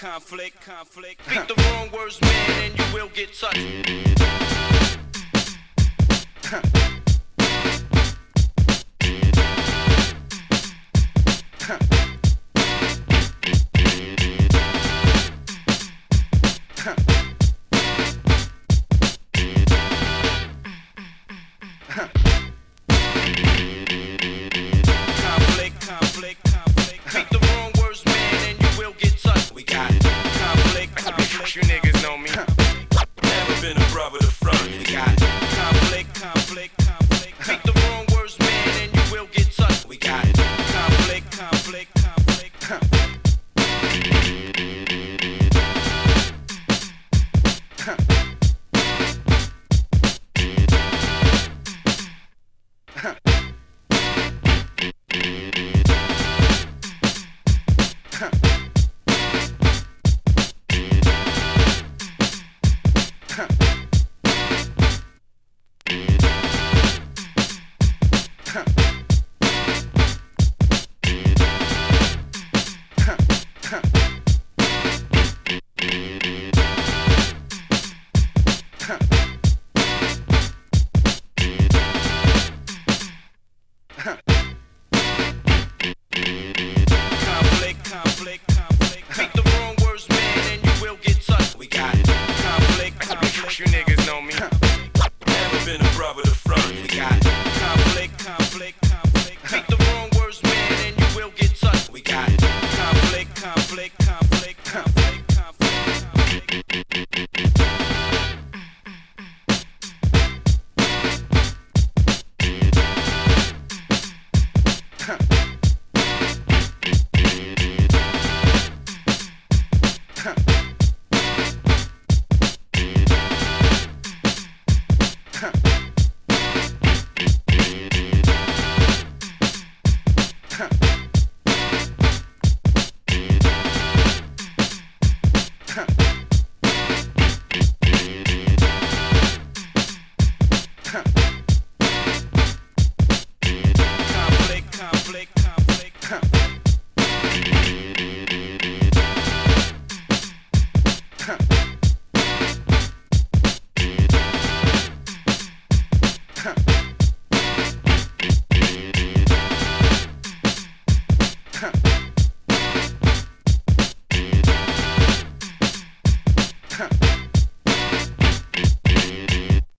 conflict. Speak the wrong words, man, and you will get touched. Conflict. Speak the wrong words, man, and you will get touched. We got conflict. You niggas know me. Never been a brother to front. We got conflict. Speak the wrong words, man, and you will get touched. We got conflict. Speak the wrong words, man, and you will get touched. We got conflict. You niggas know me. Never been a brother to front. We got conflict. Speak the wrong words, man, and you will get touched. We got conflict.